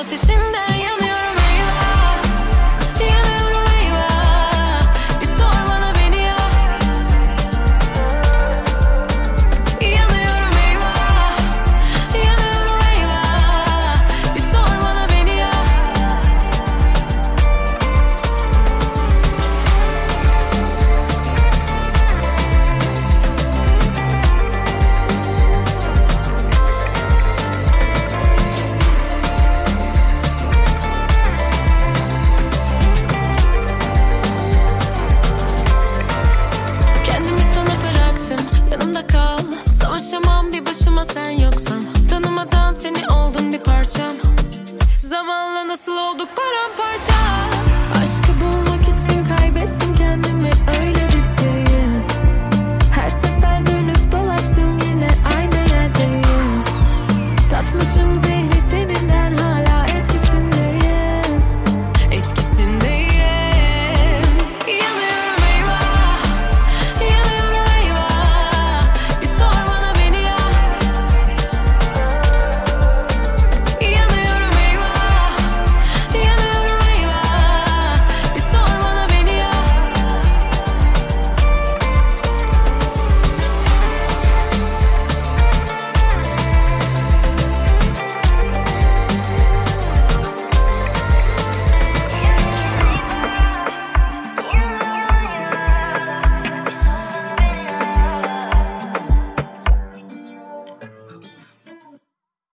ateşinde yanıyorum eyvah. Yanıyorum eyvah. Bir sor bana beni ya. Yanıyorum eyvah. Yanıyorum eyvah. Bir sor bana beni ya. Kendimi sana bıraktım, yanımda kal. Savaşamam bir başıma sen yoksan. Tanımadan seni oldun bir parçam. Zamanla nasıl olduk paramparça.